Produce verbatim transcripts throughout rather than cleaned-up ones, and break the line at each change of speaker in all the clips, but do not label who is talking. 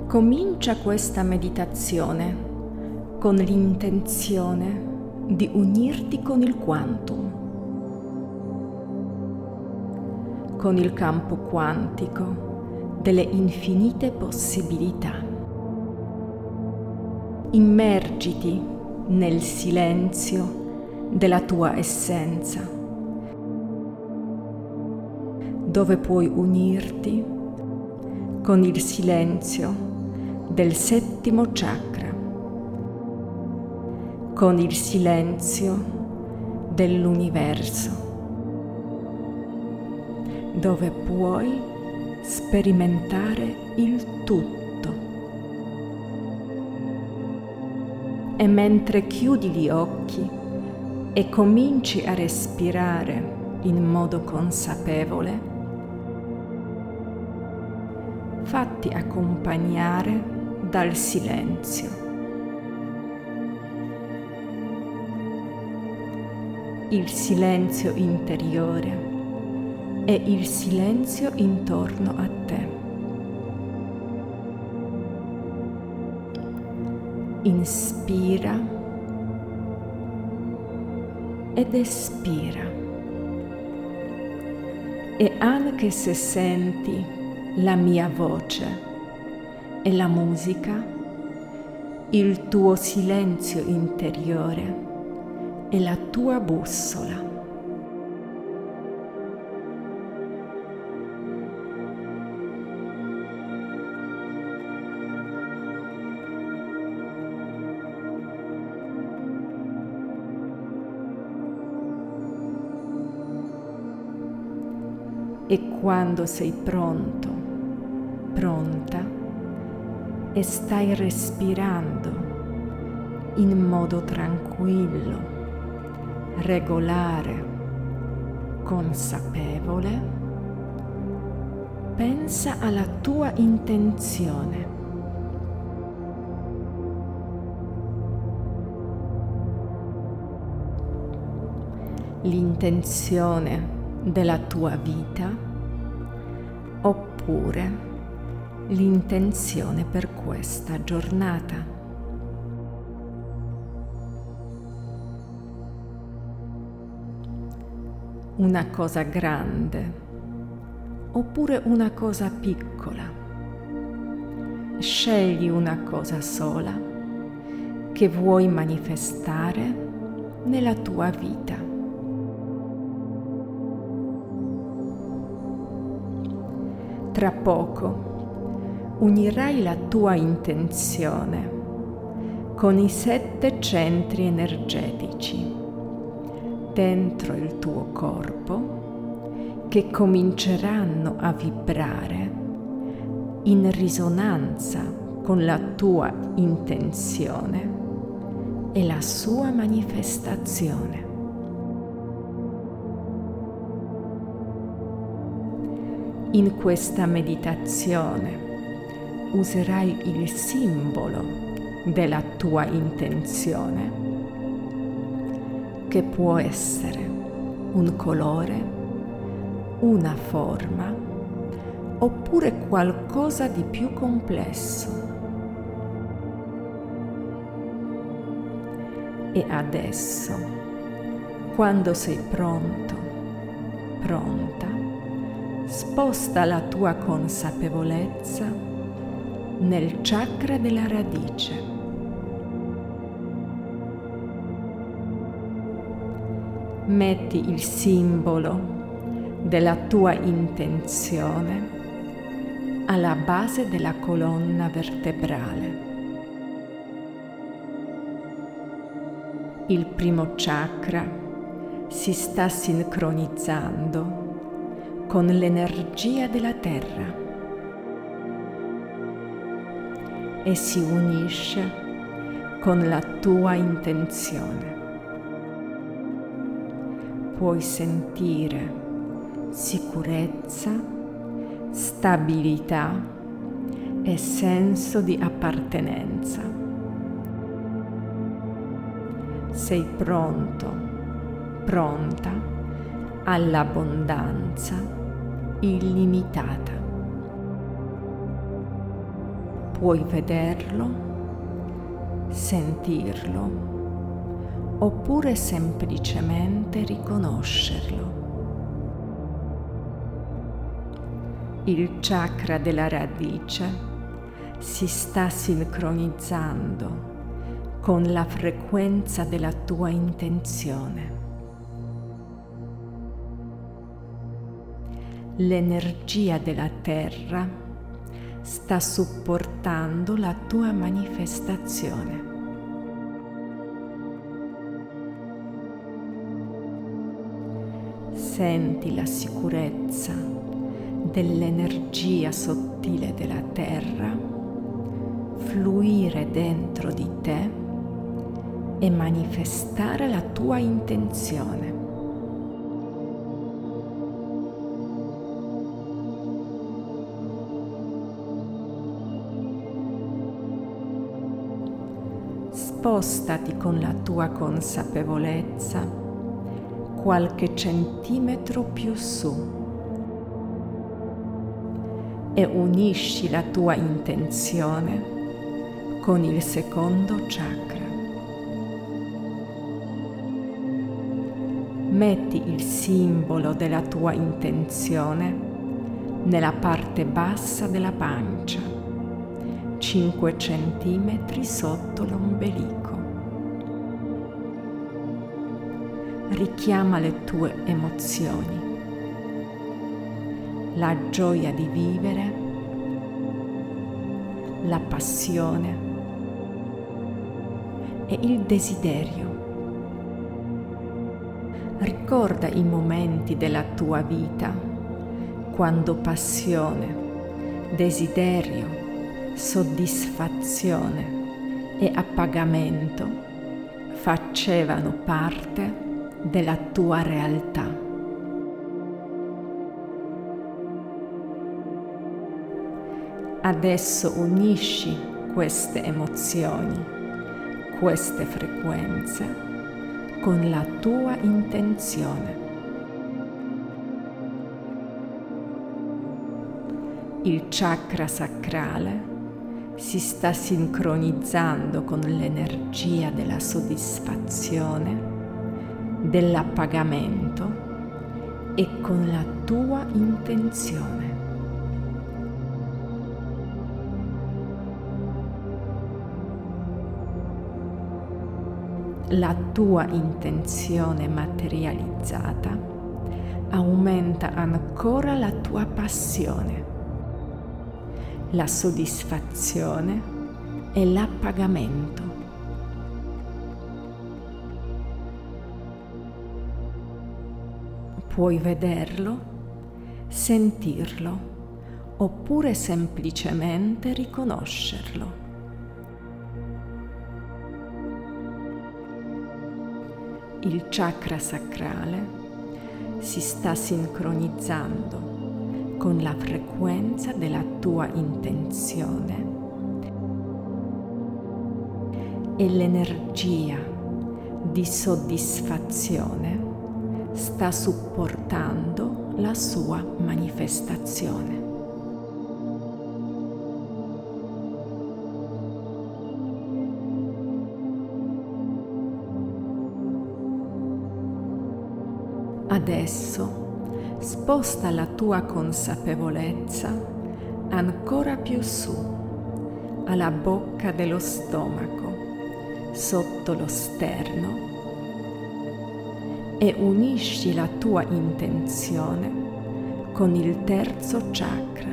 Comincia questa meditazione con l'intenzione di unirti con il quantum, con il campo quantico delle infinite possibilità. Immergiti nel silenzio della tua essenza, dove puoi unirti con il silenzio del settimo chakra, con il silenzio dell'universo, dove puoi sperimentare il tutto. E mentre chiudi gli occhi e cominci a respirare in modo consapevole, fatti accompagnare dal silenzio. Il silenzio interiore e il silenzio intorno a te. Inspira ed espira. E anche se senti la mia voce e la musica, il tuo silenzio interiore è la tua bussola. E quando sei pronto, pronta, e stai respirando in modo tranquillo, regolare, consapevole, pensa alla tua intenzione. L'intenzione della tua vita oppure l'intenzione per questa giornata. Una cosa grande oppure una cosa piccola. Scegli una cosa sola che vuoi manifestare nella tua vita. Tra poco unirai la tua intenzione con i sette centri energetici dentro il tuo corpo che cominceranno a vibrare in risonanza con la tua intenzione e la sua manifestazione. In questa meditazione userai il simbolo della tua intenzione, che può essere un colore, una forma, oppure qualcosa di più complesso. E adesso, quando sei pronto, pronta, sposta la tua consapevolezza nel chakra della radice. Metti il simbolo della tua intenzione alla base della colonna vertebrale. Il primo chakra si sta sincronizzando con l'energia della terra e si unisce con la tua intenzione. Puoi sentire sicurezza, stabilità e senso di appartenenza. Sei pronto, pronta all'abbondanza illimitata. Puoi vederlo, sentirlo, oppure semplicemente riconoscerlo. Il chakra della radice si sta sincronizzando con la frequenza della tua intenzione. L'energia della terra sta supportando la tua manifestazione. Senti la sicurezza dell'energia sottile della terra fluire dentro di te e manifestare la tua intenzione. Spostati con la tua consapevolezza qualche centimetro più su e unisci la tua intenzione con il secondo chakra. Metti il simbolo della tua intenzione nella parte bassa della pancia, cinque centimetri sotto l'ombelico. Richiama le tue emozioni, la gioia di vivere, la passione e il desiderio. Ricorda i momenti della tua vita quando passione, desiderio, soddisfazione e appagamento facevano parte della tua realtà. Adesso unisci queste emozioni, queste frequenze con la tua intenzione. Il chakra sacrale si sta sincronizzando con l'energia della soddisfazione, dell'appagamento e con la tua intenzione. La tua intenzione materializzata aumenta ancora la tua passione, la soddisfazione e l'appagamento. Puoi vederlo, sentirlo, oppure semplicemente riconoscerlo. Il chakra sacrale si sta sincronizzando con la frequenza della tua intenzione e l'energia di soddisfazione sta supportando la sua manifestazione. Adesso sposta la tua consapevolezza ancora più su, alla bocca dello stomaco, sotto lo sterno, e unisci la tua intenzione con il terzo chakra.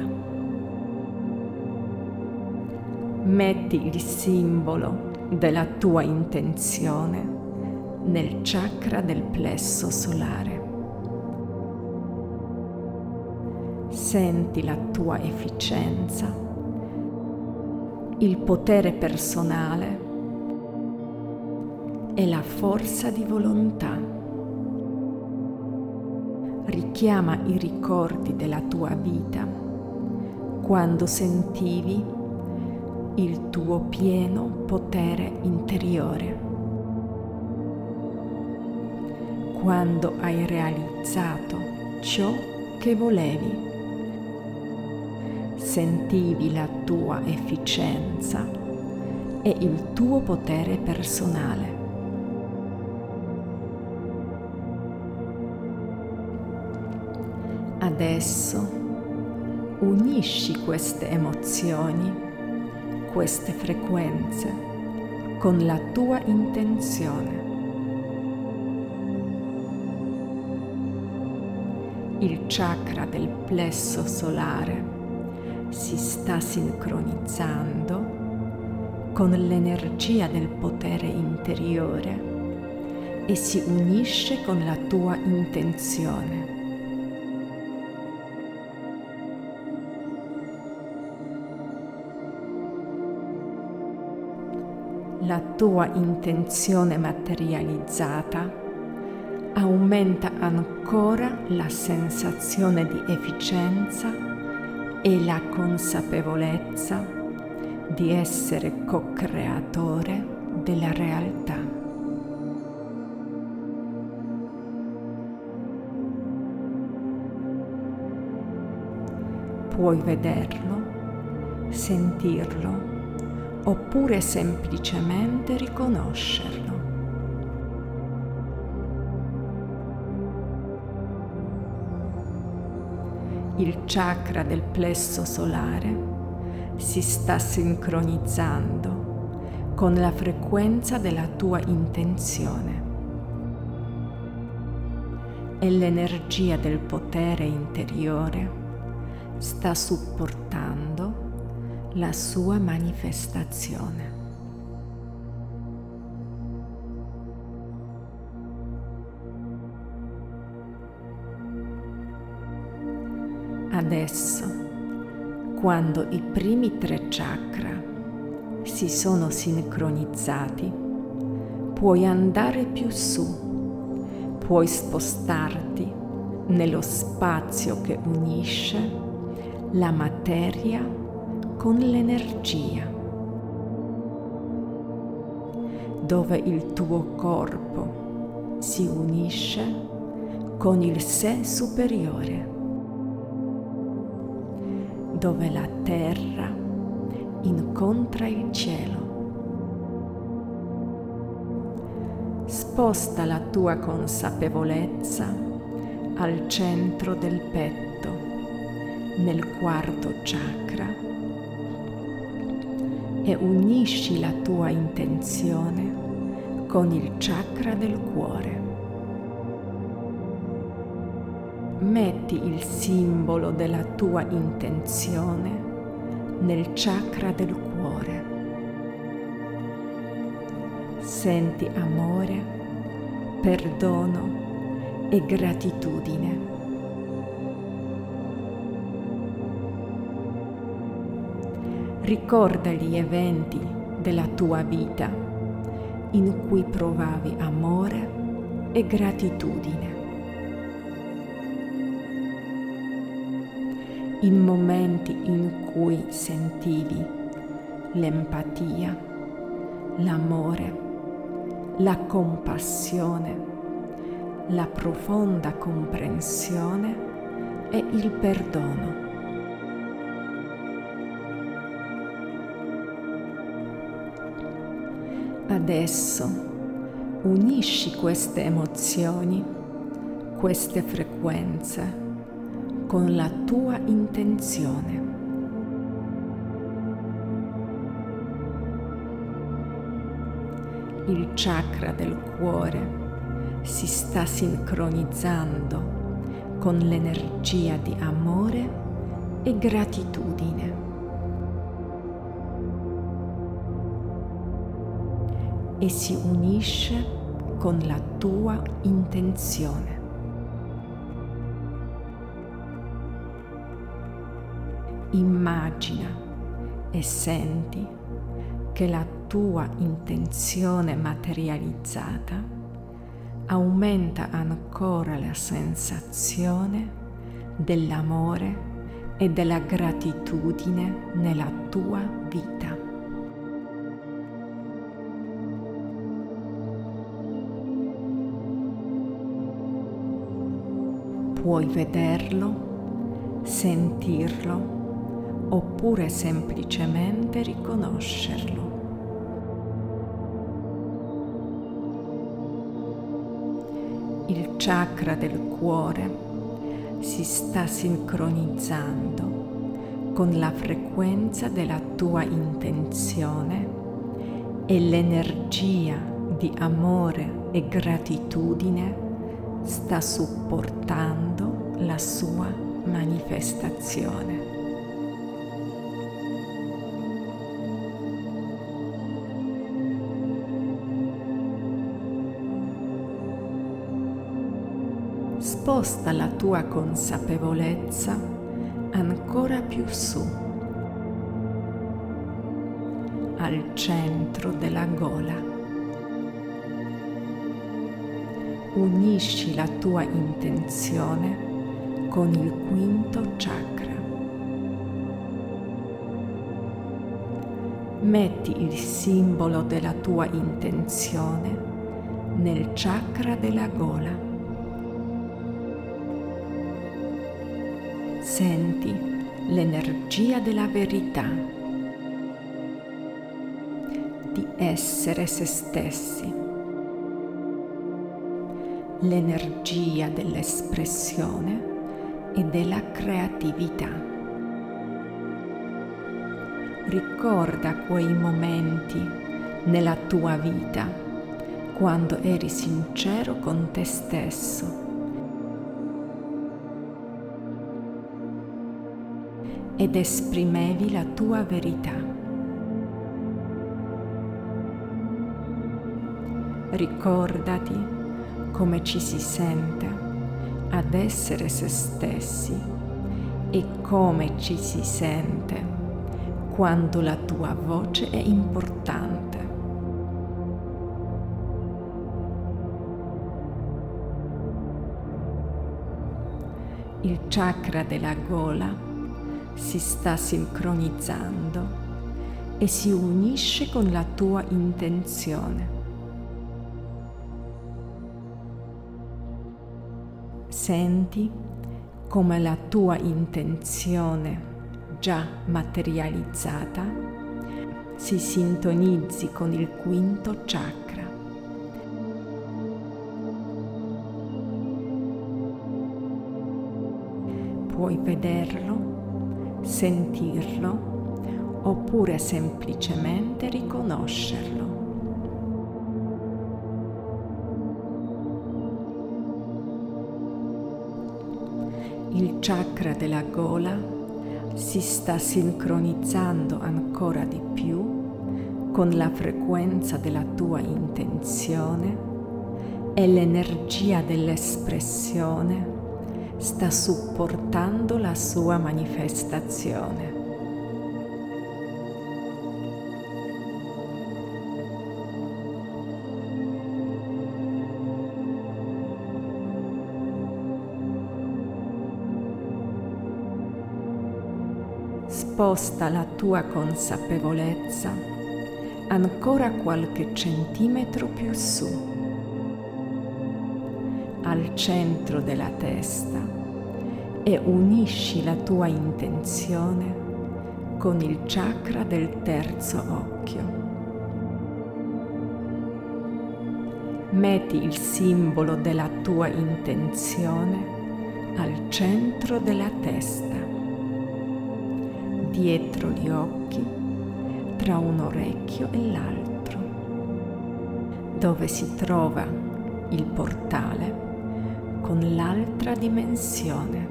Metti il simbolo della tua intenzione nel chakra del plesso solare. Senti la tua efficienza, il potere personale e la forza di volontà. Richiama i ricordi della tua vita quando sentivi il tuo pieno potere interiore, quando hai realizzato ciò che volevi. sentivi la tua efficienza e il tuo potere personale. Adesso unisci queste emozioni, queste frequenze con la tua intenzione. Il chakra del plesso solare si sta sincronizzando con l'energia del potere interiore e si unisce con la tua intenzione. La tua intenzione materializzata aumenta ancora la sensazione di efficienza e la consapevolezza di essere co-creatore della realtà. Puoi vederlo, sentirlo, oppure semplicemente riconoscerlo. Il chakra del plesso solare si sta sincronizzando con la frequenza della tua intenzione e l'energia del potere interiore sta supportando la sua manifestazione. Adesso, quando i primi tre chakra si sono sincronizzati, puoi andare più su, puoi spostarti nello spazio che unisce la materia con l'energia, dove il tuo corpo si unisce con il sé superiore, dove la terra incontra il cielo. Sposta la tua consapevolezza al centro del petto, nel quarto chakra, e unisci la tua intenzione con il chakra del cuore. Metti il simbolo della tua intenzione nel chakra del cuore. Senti amore, perdono e gratitudine. Ricorda gli eventi della tua vita in cui provavi amore e gratitudine. In momenti in cui sentivi l'empatia, l'amore, la compassione, la profonda comprensione e il perdono. Adesso unisci queste emozioni, queste frequenze con la tua intenzione. Il chakra del cuore si sta sincronizzando con l'energia di amore e gratitudine. E si unisce con la tua intenzione. Immagina e senti che la tua intenzione materializzata aumenta ancora la sensazione dell'amore e della gratitudine nella tua vita. Puoi vederlo, sentirlo, oppure semplicemente riconoscerlo. Il chakra del cuore si sta sincronizzando con la frequenza della tua intenzione e l'energia di amore e gratitudine sta supportando la sua manifestazione. Sposta la tua consapevolezza ancora più su, al centro della gola. Unisci la tua intenzione con il quinto chakra. Metti il simbolo della tua intenzione nel chakra della gola. Senti l'energia della verità, di essere se stessi, l'energia dell'espressione e della creatività. Ricorda quei momenti nella tua vita quando eri sincero con te stesso ed esprimevi la tua verità. Ricordati come ci si sente ad essere se stessi e come ci si sente quando la tua voce è importante. Il chakra della gola si sta sincronizzando e si unisce con la tua intenzione. Senti come la tua intenzione già materializzata si sintonizzi con il quinto chakra. Puoi vederlo, sentirlo oppure semplicemente riconoscerlo. Il chakra della gola si sta sincronizzando ancora di più con la frequenza della tua intenzione e l'energia dell'espressione sta supportando la sua manifestazione. Sposta la tua consapevolezza ancora qualche centimetro più su, al centro della testa, e unisci la tua intenzione con il chakra del terzo occhio. Metti il simbolo della tua intenzione al centro della testa, dietro gli occhi, tra un orecchio e l'altro, dove si trova il portale con l'altra dimensione,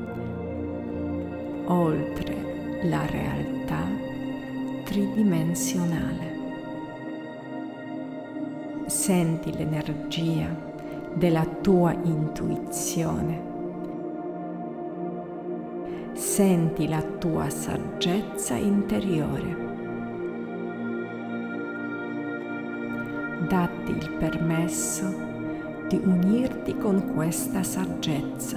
oltre la realtà tridimensionale. Senti l'energia della tua intuizione. Senti la tua saggezza interiore. Datti il permesso di unirti con questa saggezza.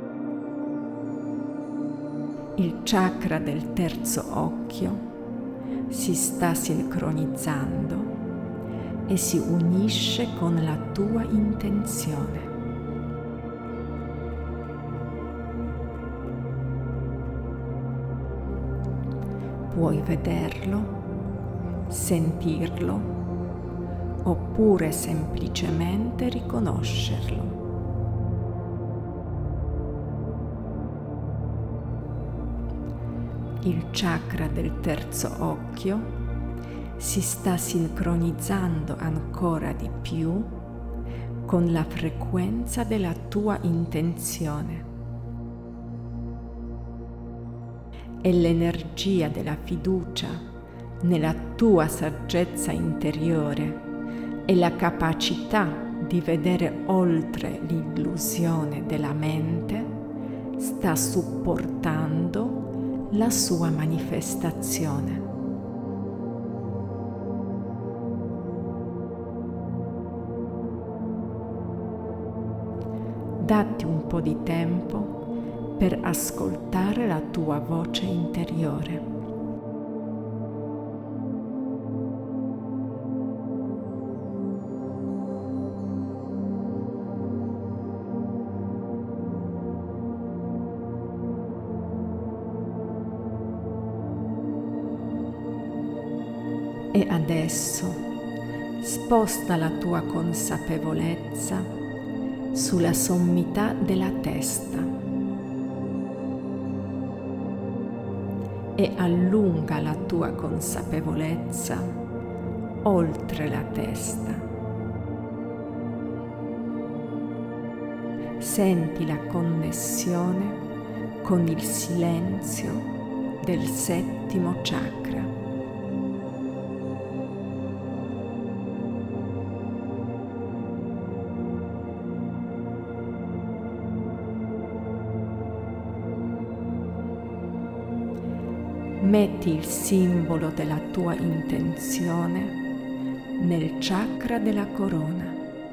Il chakra del terzo occhio si sta sincronizzando e si unisce con la tua intenzione. Puoi vederlo, sentirlo, oppure semplicemente riconoscerlo. Il chakra del terzo occhio si sta sincronizzando ancora di più con la frequenza della tua intenzione e l'energia della fiducia nella tua saggezza interiore e la capacità di vedere oltre l'illusione della mente sta supportando la sua manifestazione. Datti un po' di tempo per ascoltare la tua voce interiore. E adesso sposta la tua consapevolezza sulla sommità della testa e allunga la tua consapevolezza oltre la testa. Senti la connessione con il silenzio del settimo chakra. Metti il simbolo della tua intenzione nel chakra della corona.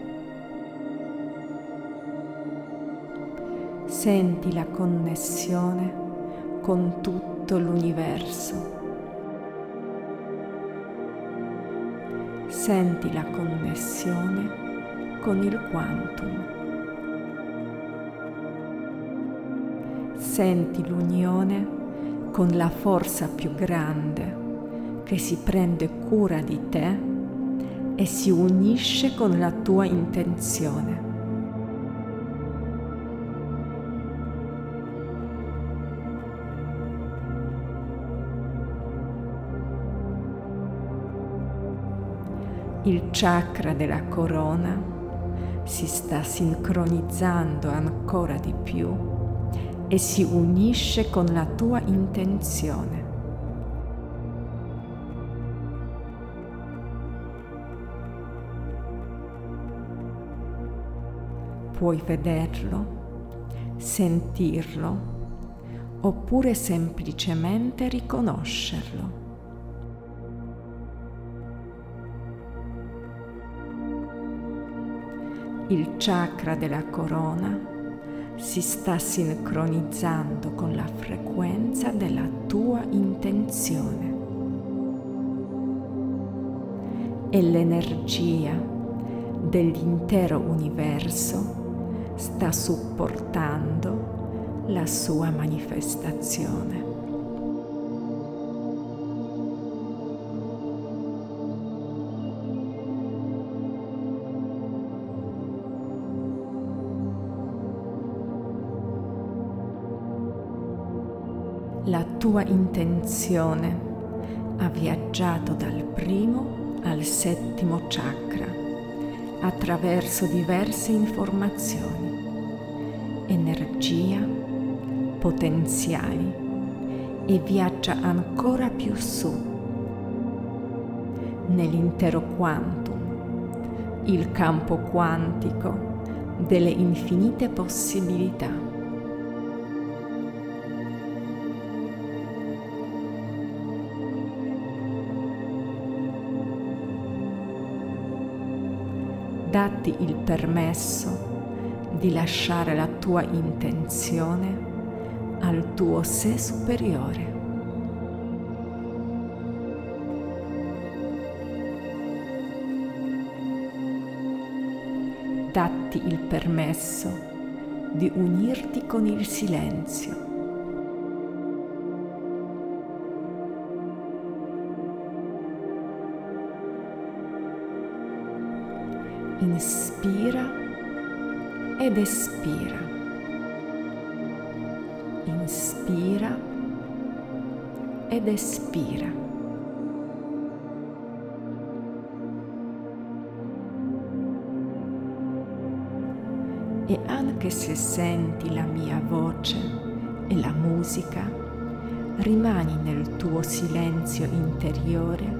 Senti la connessione con tutto l'universo. Senti la connessione con il quantum. Senti l'unione con la forza più grande che si prende cura di te e si unisce con la tua intenzione. Il chakra della corona si sta sincronizzando ancora di più e si unisce con la tua intenzione. Puoi vederlo, sentirlo, oppure semplicemente riconoscerlo. Il chakra della corona si sta sincronizzando con la frequenza della tua intenzione e l'energia dell'intero universo sta supportando la sua manifestazione. La tua intenzione ha viaggiato dal primo al settimo chakra attraverso diverse informazioni, energia, potenziali e viaggia ancora più su nell'intero quantum, il campo quantico delle infinite possibilità. Datti il permesso di lasciare la tua intenzione al tuo sé superiore. Datti il permesso di unirti con il silenzio. Inspira ed espira. Inspira ed espira. E anche se senti la mia voce e la musica, rimani nel tuo silenzio interiore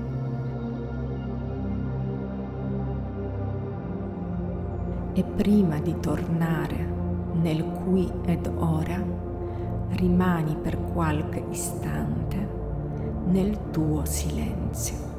e prima di tornare nel qui ed ora, rimani per qualche istante nel tuo silenzio.